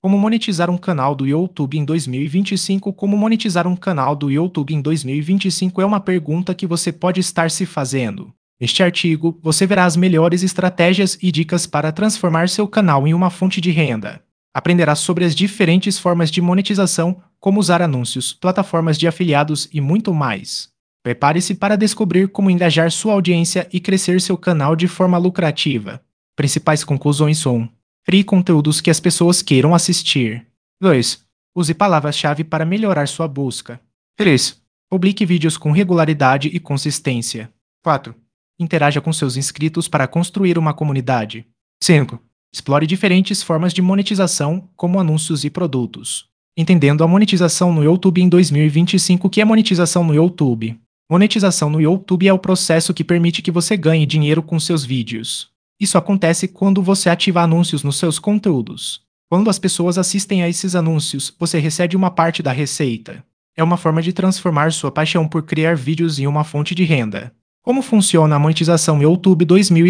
Como monetizar um canal do YouTube em 2025? Como monetizar um canal do YouTube em 2025 é uma pergunta que você pode estar se fazendo. Neste artigo, você verá as melhores estratégias e dicas para transformar seu canal em uma fonte de renda. Aprenderá sobre as diferentes formas de monetização, como usar anúncios, plataformas de afiliados e muito mais. Prepare-se para descobrir como engajar sua audiência e crescer seu canal de forma lucrativa. Principais conclusões são: crie conteúdos que as pessoas queiram assistir. 2. Use palavras-chave para melhorar sua busca. 3. Publique vídeos com regularidade e consistência. 4. Interaja com seus inscritos para construir uma comunidade. 5. Explore diferentes formas de monetização, como anúncios e produtos. Entendendo a monetização no YouTube em 2025. O que é monetização no YouTube? Monetização no YouTube é o processo que permite que você ganhe dinheiro com seus vídeos. Isso acontece quando você ativa anúncios nos seus conteúdos. Quando as pessoas assistem a esses anúncios, você recebe uma parte da receita. É uma forma de transformar sua paixão por criar vídeos em uma fonte de renda. Como funciona a monetização no YouTube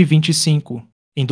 2025? Em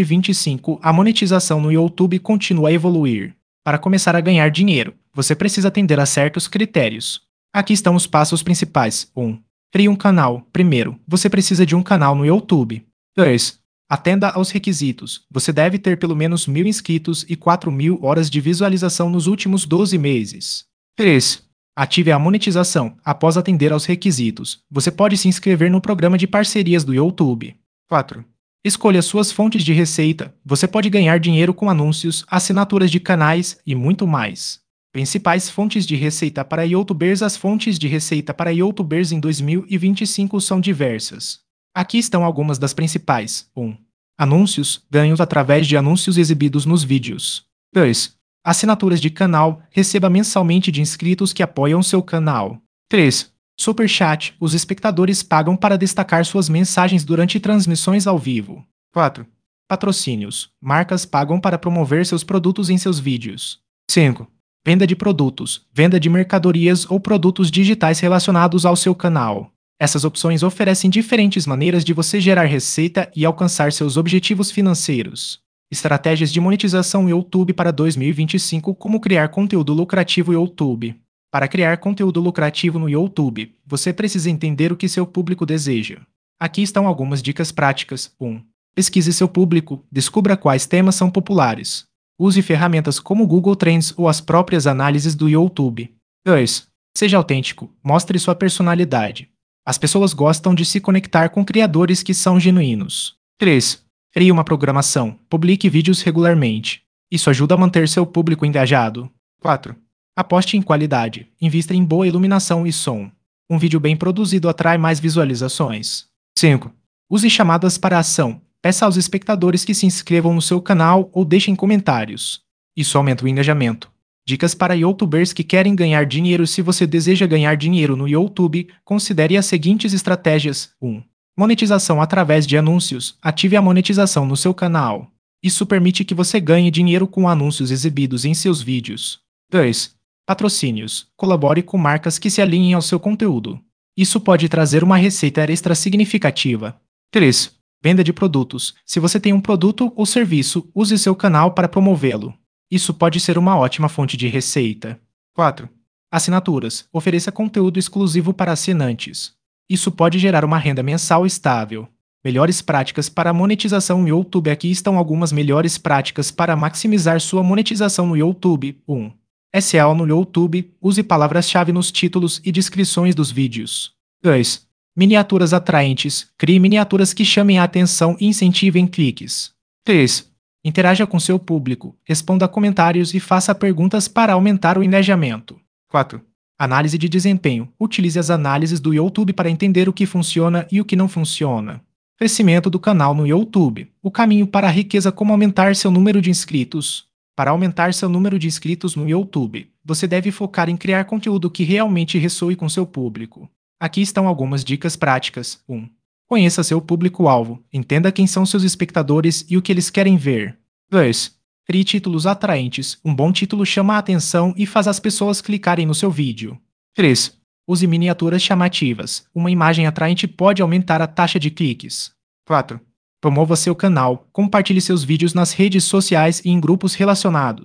2025, a monetização no YouTube continua a evoluir. Para começar a ganhar dinheiro, você precisa atender a certos critérios. Aqui estão os passos principais. 1. Crie um canal. Primeiro, você precisa de um canal no YouTube. 2. Atenda aos requisitos. Você deve ter pelo menos 1.000 inscritos e 4.000 horas de visualização nos últimos 12 meses. 3. Ative a monetização. Após atender aos requisitos, você pode se inscrever no programa de parcerias do YouTube. 4. Escolha suas fontes de receita. Você pode ganhar dinheiro com anúncios, assinaturas de canais e muito mais. Principais fontes de receita para YouTubers. As fontes de receita para YouTubers em 2025 são diversas. Aqui estão algumas das principais. 1. Anúncios, ganhos através de anúncios exibidos nos vídeos. 2. Assinaturas de canal, receba mensalmente de inscritos que apoiam seu canal. 3. Superchat, os espectadores pagam para destacar suas mensagens durante transmissões ao vivo. 4. Patrocínios, marcas pagam para promover seus produtos em seus vídeos. 5. Venda de produtos, venda de mercadorias ou produtos digitais relacionados ao seu canal. Essas opções oferecem diferentes maneiras de você gerar receita e alcançar seus objetivos financeiros. Estratégias de monetização YouTube para 2025. Como criar conteúdo lucrativo YouTube. Para criar conteúdo lucrativo no YouTube, você precisa entender o que seu público deseja. Aqui estão algumas dicas práticas. 1. Pesquise seu público, descubra quais temas são populares. Use ferramentas como Google Trends ou as próprias análises do YouTube. 2. Seja autêntico, mostre sua personalidade. As pessoas gostam de se conectar com criadores que são genuínos. 3. Crie uma programação. Publique vídeos regularmente. Isso ajuda a manter seu público engajado. 4. Aposte em qualidade. Invista em boa iluminação e som. Um vídeo bem produzido atrai mais visualizações. 5. Use chamadas para ação. Peça aos espectadores que se inscrevam no seu canal ou deixem comentários. Isso aumenta o engajamento. Dicas para YouTubers que querem ganhar dinheiro. Se você deseja ganhar dinheiro no YouTube, considere as seguintes estratégias. 1. Monetização através de anúncios. Ative a monetização no seu canal. Isso permite que você ganhe dinheiro com anúncios exibidos em seus vídeos. 2. Patrocínios. Colabore com marcas que se alinhem ao seu conteúdo. Isso pode trazer uma receita extra significativa. 3. Venda de produtos. Se você tem um produto ou serviço, use seu canal para promovê-lo. Isso pode ser uma ótima fonte de receita. 4. Assinaturas. Ofereça conteúdo exclusivo para assinantes. Isso pode gerar uma renda mensal estável. Melhores práticas para monetização no YouTube. Aqui estão algumas melhores práticas para maximizar sua monetização no YouTube. 1. SEO no YouTube. Use palavras-chave nos títulos e descrições dos vídeos. 2. Miniaturas atraentes. Crie miniaturas que chamem a atenção e incentivem cliques. 3. Interaja com seu público. Responda a comentários e faça perguntas para aumentar o engajamento. 4. Análise de desempenho. Utilize as análises do YouTube para entender o que funciona e o que não funciona. Crescimento do canal no YouTube. O caminho para a riqueza. Como aumentar seu número de inscritos. Para aumentar seu número de inscritos no YouTube, você deve focar em criar conteúdo que realmente ressoe com seu público. Aqui estão algumas dicas práticas. 1. Conheça seu público-alvo. Entenda quem são seus espectadores e o que eles querem ver. 2. Crie títulos atraentes. Um bom título chama a atenção e faz as pessoas clicarem no seu vídeo. 3. Use miniaturas chamativas. Uma imagem atraente pode aumentar a taxa de cliques. 4. Promova seu canal. Compartilhe seus vídeos nas redes sociais e em grupos relacionados.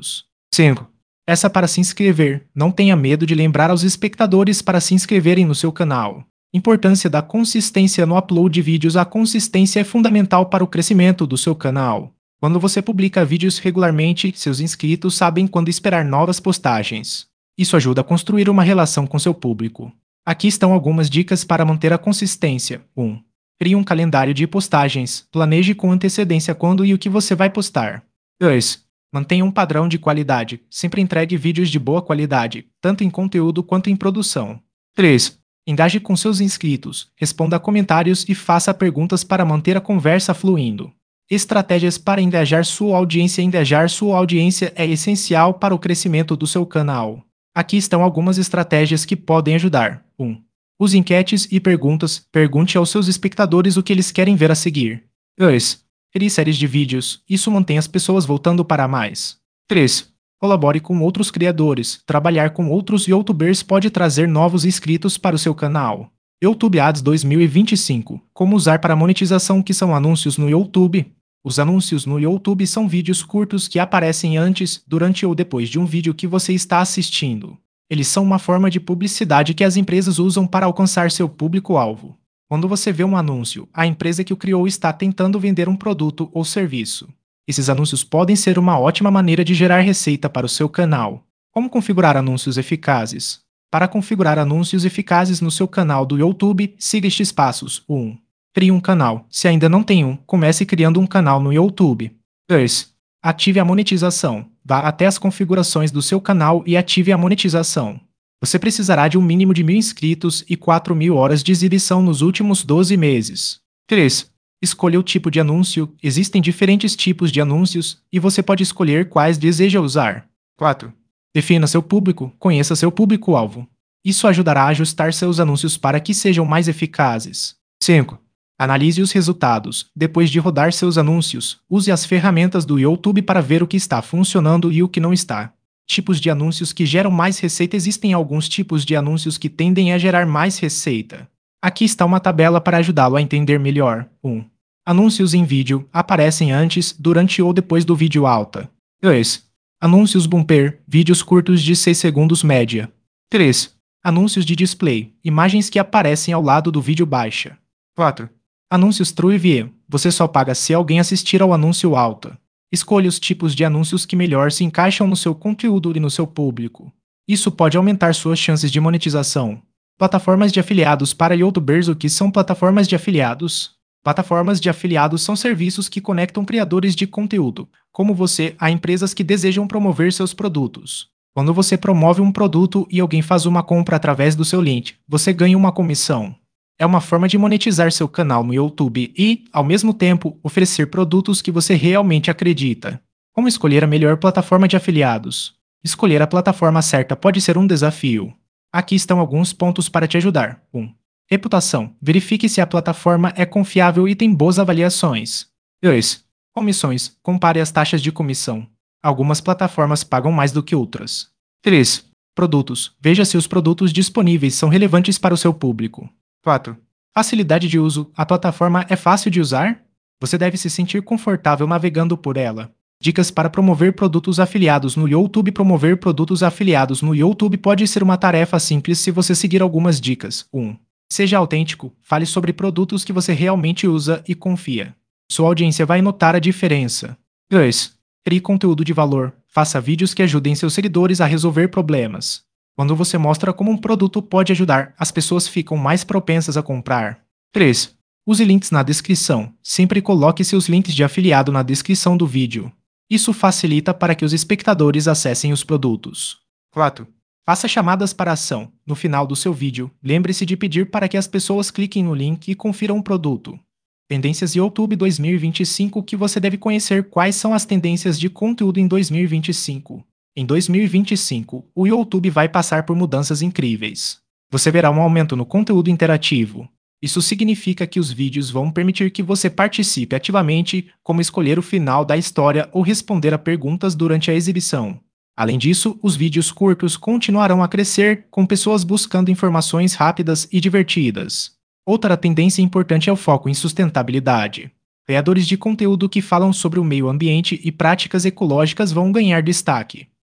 5. Peça para se inscrever. Não tenha medo de lembrar aos espectadores para se inscreverem no seu canal. Importância da consistência no upload de vídeos. A consistência é fundamental para o crescimento do seu canal. Quando você publica vídeos regularmente, seus inscritos sabem quando esperar novas postagens. Isso ajuda a construir uma relação com seu público. Aqui estão algumas dicas para manter a consistência. 1. Crie um calendário de postagens. Planeje com antecedência quando e o que você vai postar. 2. Mantenha um padrão de qualidade. Sempre entregue vídeos de boa qualidade, tanto em conteúdo quanto em produção. 3. Engaje com seus inscritos. Responda a comentários e faça perguntas para manter a conversa fluindo. Estratégias para engajar sua audiência. Engajar sua audiência é essencial para o crescimento do seu canal. Aqui estão algumas estratégias que podem ajudar. 1. Use enquetes e perguntas. Pergunte aos seus espectadores o que eles querem ver a seguir. 2. Crie séries de vídeos. Isso mantém as pessoas voltando para mais. 3. Colabore com outros criadores. Trabalhar com outros YouTubers pode trazer novos inscritos para o seu canal. YouTube Ads 2025. Como usar para monetização. Que são anúncios no YouTube? Os anúncios no YouTube são vídeos curtos que aparecem antes, durante ou depois de um vídeo que você está assistindo. Eles são uma forma de publicidade que as empresas usam para alcançar seu público-alvo. Quando você vê um anúncio, a empresa que o criou está tentando vender um produto ou serviço. Esses anúncios podem ser uma ótima maneira de gerar receita para o seu canal. Como configurar anúncios eficazes? Para configurar anúncios eficazes no seu canal do YouTube, siga estes passos. 1. Crie um canal. Se ainda não tem um, comece criando um canal no YouTube. 2. Ative a monetização. Vá até as configurações do seu canal e ative a monetização. Você precisará de um mínimo de 1.000 inscritos e 4.000 horas de exibição nos últimos 12 meses. 3. Escolha o tipo de anúncio. Existem diferentes tipos de anúncios e você pode escolher quais deseja usar. 4. Defina seu público. Conheça seu público-alvo. Isso ajudará a ajustar seus anúncios para que sejam mais eficazes. 5. Analise os resultados. Depois de rodar seus anúncios, use as ferramentas do YouTube para ver o que está funcionando e o que não está. Tipos de anúncios que geram mais receita. Existem alguns tipos de anúncios que tendem a gerar mais receita. Aqui está uma tabela para ajudá-lo a entender melhor. 1. Anúncios em vídeo aparecem antes, durante ou depois do vídeo alta. 2. Anúncios bumper, vídeos curtos de 6 segundos média. 3. Anúncios de display, imagens que aparecem ao lado do vídeo baixa. 4. Anúncios True View. Você só paga se alguém assistir ao anúncio alta. Escolha os tipos de anúncios que melhor se encaixam no seu conteúdo e no seu público. Isso pode aumentar suas chances de monetização. Plataformas de afiliados para YouTubers. O que são plataformas de afiliados? Plataformas de afiliados são serviços que conectam criadores de conteúdo, como você, a empresas que desejam promover seus produtos. Quando você promove um produto e alguém faz uma compra através do seu link, você ganha uma comissão. É uma forma de monetizar seu canal no YouTube e, ao mesmo tempo, oferecer produtos que você realmente acredita. Como escolher a melhor plataforma de afiliados? Escolher a plataforma certa pode ser um desafio. Aqui estão alguns pontos para te ajudar. 1. Reputação. Verifique se a plataforma é confiável e tem boas avaliações. 2. Comissões. Compare as taxas de comissão. Algumas plataformas pagam mais do que outras. 3. Produtos. Veja se os produtos disponíveis são relevantes para o seu público. 4. Facilidade de uso. A plataforma é fácil de usar? Você deve se sentir confortável navegando por ela. Dicas para promover produtos afiliados no YouTube. Promover produtos afiliados no YouTube pode ser uma tarefa simples se você seguir algumas dicas. 1. Seja autêntico. Fale sobre produtos que você realmente usa e confia. Sua audiência vai notar a diferença. 2. Crie conteúdo de valor. Faça vídeos que ajudem seus seguidores a resolver problemas. Quando você mostra como um produto pode ajudar, as pessoas ficam mais propensas a comprar. 3. Use links na descrição. Sempre coloque seus links de afiliado na descrição do vídeo. Isso facilita para que os espectadores acessem os produtos. 4. Faça chamadas para ação. No final do seu vídeo, lembre-se de pedir para que as pessoas cliquem no link e confiram o produto. Tendências YouTube 2025. Que você deve conhecer. Quais são as tendências de conteúdo em 2025? Em 2025, o YouTube vai passar por mudanças incríveis. Você verá um aumento no conteúdo interativo. Isso significa que os vídeos vão permitir que você participe ativamente, como escolher o final da história ou responder a perguntas durante a exibição. Além disso, os vídeos curtos continuarão a crescer, com pessoas buscando informações rápidas e divertidas. Outra tendência importante é o foco em sustentabilidade. Criadores de conteúdo que falam sobre o meio ambiente e práticas ecológicas vão ganhar destaque.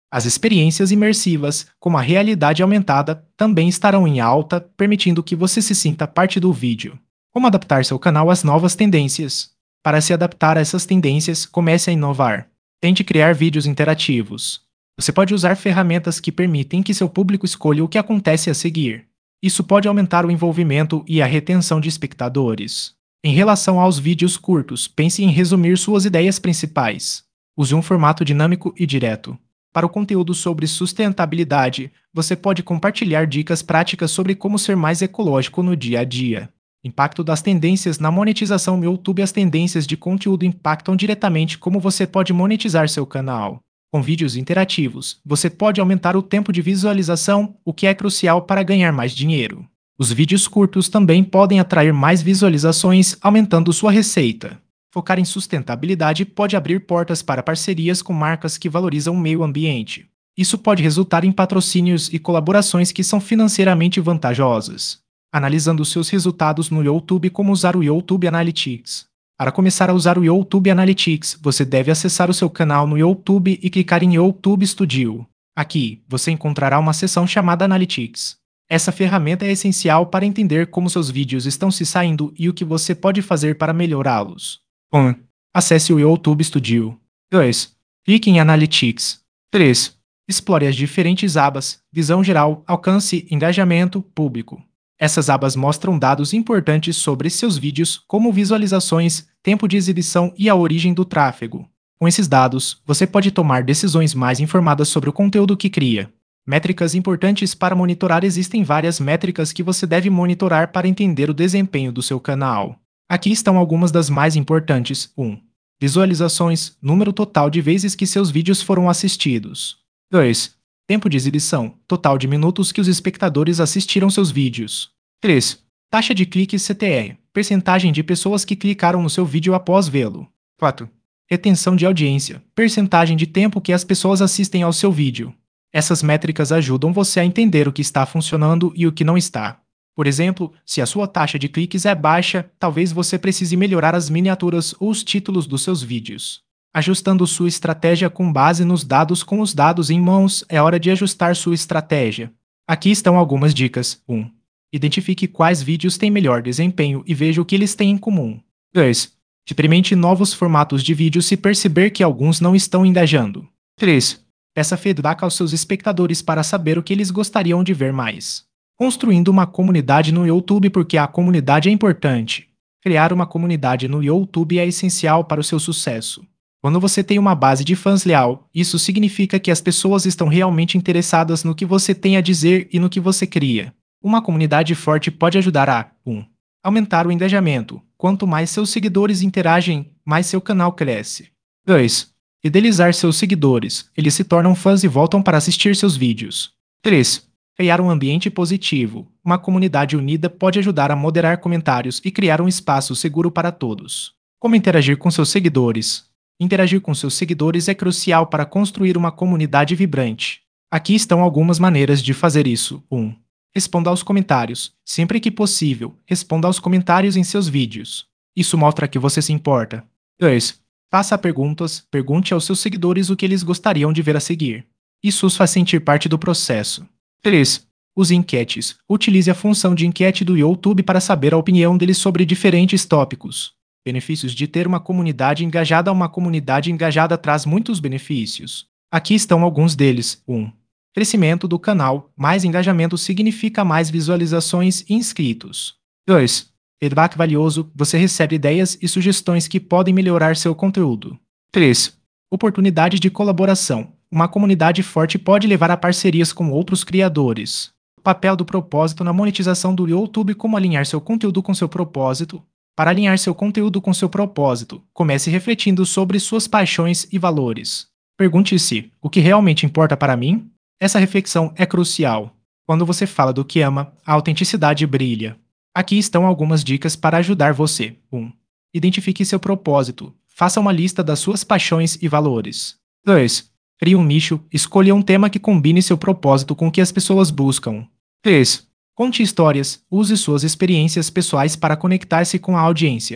As experiências imersivas, como a realidade aumentada, também estarão em alta, permitindo que você se sinta parte do vídeo. Como adaptar seu canal às novas tendências? Para se adaptar a essas tendências, comece a inovar. Tente criar vídeos interativos. Você pode usar ferramentas que permitem que seu público escolha o que acontece a seguir. Isso pode aumentar o envolvimento e a retenção de espectadores. Em relação aos vídeos curtos, pense em resumir suas ideias principais. Use um formato dinâmico e direto. Para o conteúdo sobre sustentabilidade, você pode compartilhar dicas práticas sobre como ser mais ecológico no dia a dia. Impacto das tendências na monetização no YouTube. As tendências de conteúdo impactam diretamente como você pode monetizar seu canal. Com vídeos interativos, você pode aumentar o tempo de visualização, o que é crucial para ganhar mais dinheiro. Os vídeos curtos também podem atrair mais visualizações, aumentando sua receita. Focar em sustentabilidade pode abrir portas para parcerias com marcas que valorizam o meio ambiente. Isso pode resultar em patrocínios e colaborações que são financeiramente vantajosas. Analisando seus resultados no YouTube. Como usar o YouTube Analytics? Para começar a usar o YouTube Analytics, você deve acessar o seu canal no YouTube e clicar em YouTube Studio. Aqui, você encontrará uma seção chamada Analytics. Essa ferramenta é essencial para entender como seus vídeos estão se saindo e o que você pode fazer para melhorá-los. 1. Acesse o YouTube Studio. 2. Clique em Analytics. 3. Explore as diferentes abas: visão geral, alcance, engajamento, público. Essas abas mostram dados importantes sobre seus vídeos, como visualizações, tempo de exibição e a origem do tráfego. Com esses dados, você pode tomar decisões mais informadas sobre o conteúdo que cria. Métricas importantes para monitorar. Existem várias métricas que você deve monitorar para entender o desempenho do seu canal. Aqui estão algumas das mais importantes. 1. Visualizações, número total de vezes que seus vídeos foram assistidos. 2. Tempo de exibição, total de minutos que os espectadores assistiram seus vídeos. 3. Taxa de cliques CTR, percentagem de pessoas que clicaram no seu vídeo após vê-lo. 4. Retenção de audiência, percentagem de tempo que as pessoas assistem ao seu vídeo. Essas métricas ajudam você a entender o que está funcionando e o que não está. Por exemplo, se a sua taxa de cliques é baixa, talvez você precise melhorar as miniaturas ou os títulos dos seus vídeos. Ajustando sua estratégia com base nos dados. Com os dados em mãos, é hora de ajustar sua estratégia. Aqui estão algumas dicas. 1. Identifique quais vídeos têm melhor desempenho e veja o que eles têm em comum. 2. Experimente novos formatos de vídeo se perceber que alguns não estão engajando. 3. Peça feedback aos seus espectadores para saber o que eles gostariam de ver mais. Construindo uma comunidade no YouTube. Porque a comunidade é importante. Criar uma comunidade no YouTube é essencial para o seu sucesso. Quando você tem uma base de fãs leal, isso significa que as pessoas estão realmente interessadas no que você tem a dizer e no que você cria. Uma comunidade forte pode ajudar a 1. Aumentar o engajamento. Quanto mais seus seguidores interagem, mais seu canal cresce. 2. Fidelizar seus seguidores. Eles se tornam fãs e voltam para assistir seus vídeos. 3. Criar um ambiente positivo. Uma comunidade unida pode ajudar a moderar comentários e criar um espaço seguro para todos. Como interagir com seus seguidores? Interagir com seus seguidores é crucial para construir uma comunidade vibrante. Aqui estão algumas maneiras de fazer isso. 1. Responda aos comentários. Sempre que possível, responda aos comentários em seus vídeos. Isso mostra que você se importa. 2. Faça perguntas. Pergunte aos seus seguidores o que eles gostariam de ver a seguir. Isso os faz sentir parte do processo. 3. Use enquetes. Utilize a função de enquete do YouTube para saber a opinião deles sobre diferentes tópicos. Benefícios de ter uma comunidade engajada. Uma comunidade engajada traz muitos benefícios. Aqui estão alguns deles. 1. Crescimento do canal. Mais engajamento significa mais visualizações e inscritos. 2. Feedback valioso. Você recebe ideias e sugestões que podem melhorar seu conteúdo. 3. Oportunidade de colaboração. Uma comunidade forte pode levar a parcerias com outros criadores. O papel do propósito na monetização do YouTube. Como alinhar seu conteúdo com seu propósito? Para alinhar seu conteúdo com seu propósito, comece refletindo sobre suas paixões e valores. Pergunte-se: o que realmente importa para mim? Essa reflexão é crucial. Quando você fala do que ama, a autenticidade brilha. Aqui estão algumas dicas para ajudar você. 1. Identifique seu propósito. Faça uma lista das suas paixões e valores. 2. Crie um nicho. Escolha um tema que combine seu propósito com o que as pessoas buscam. 3. Conte histórias. Use suas experiências pessoais para conectar-se com a audiência.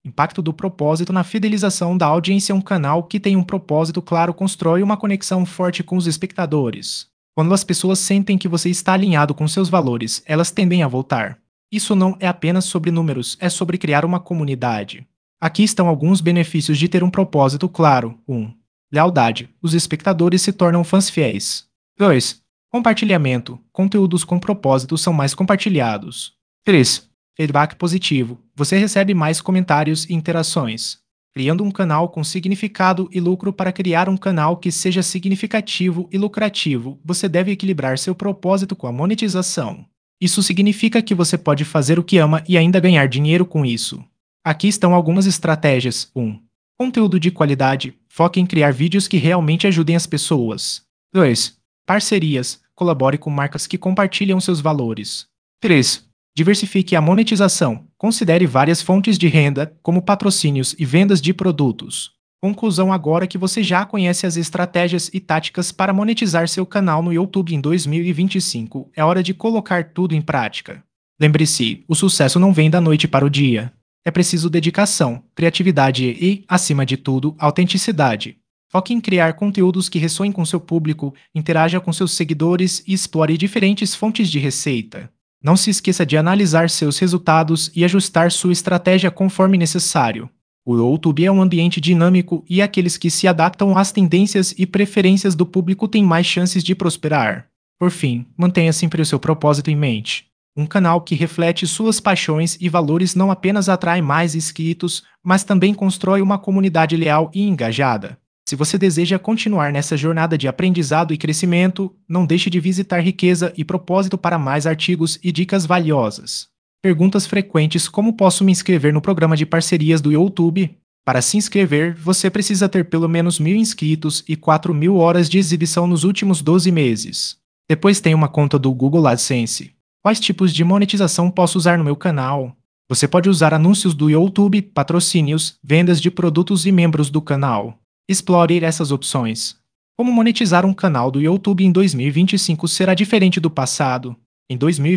Impacto do propósito na fidelização da audiência. Um canal que tem um propósito claro constrói uma conexão forte com os espectadores. Quando as pessoas sentem que você está alinhado com seus valores, elas tendem a voltar. Isso não é apenas sobre números, é sobre criar uma comunidade. Aqui estão alguns benefícios de ter um propósito claro. 1. Lealdade. Os espectadores se tornam fãs fiéis. 2. Compartilhamento. Conteúdos com propósito são mais compartilhados. 3. Feedback positivo. Você recebe mais comentários e interações. Criando um canal com significado e lucro. Para criar um canal que seja significativo e lucrativo, você deve equilibrar seu propósito com a monetização. Isso significa que você pode fazer o que ama e ainda ganhar dinheiro com isso. Aqui estão algumas estratégias. 1. Conteúdo de qualidade. Foque em criar vídeos que realmente ajudem as pessoas. 2. Parcerias. Colabore com marcas que compartilham seus valores. 3. Diversifique a monetização. Considere várias fontes de renda, como patrocínios e vendas de produtos. Conclusão: agora que você já conhece as estratégias e táticas para monetizar seu canal no YouTube em 2025, é hora de colocar tudo em prática. Lembre-se, o sucesso não vem da noite para o dia. É preciso dedicação, criatividade e, acima de tudo, autenticidade. Foque em criar conteúdos que ressoem com seu público, interaja com seus seguidores e explore diferentes fontes de receita. Não se esqueça de analisar seus resultados e ajustar sua estratégia conforme necessário. O YouTube é um ambiente dinâmico e aqueles que se adaptam às tendências e preferências do público têm mais chances de prosperar. Por fim, mantenha sempre o seu propósito em mente. Um canal que reflete suas paixões e valores não apenas atrai mais inscritos, mas também constrói uma comunidade leal e engajada. Se você deseja continuar nessa jornada de aprendizado e crescimento, não deixe de visitar Riqueza e Propósito para mais artigos e dicas valiosas. Perguntas frequentes: como posso me inscrever no programa de parcerias do YouTube? Para se inscrever, você precisa ter pelo menos 1.000 inscritos e 4.000 horas de exibição nos últimos 12 meses. Depois tem uma conta do Google AdSense. Quais tipos de monetização posso usar no meu canal? Você pode usar anúncios do YouTube, patrocínios, vendas de produtos e membros do canal. Explore essas opções. Como monetizar um canal do YouTube em 2025 será diferente do passado. Em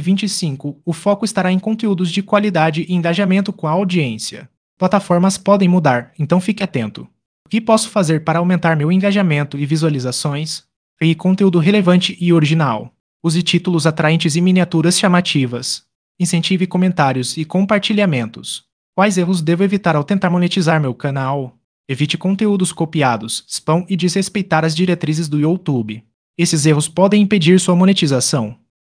2025, o foco estará em conteúdos de qualidade e engajamento com a audiência. Plataformas podem mudar, então fique atento. O que posso fazer para aumentar meu engajamento e visualizações? Crie conteúdo relevante e original. Use títulos atraentes e miniaturas chamativas. Incentive comentários e compartilhamentos. Quais erros devo evitar ao tentar monetizar meu canal? Evite conteúdos copiados, spam e desrespeitar as diretrizes do YouTube. Esses erros podem impedir sua monetização.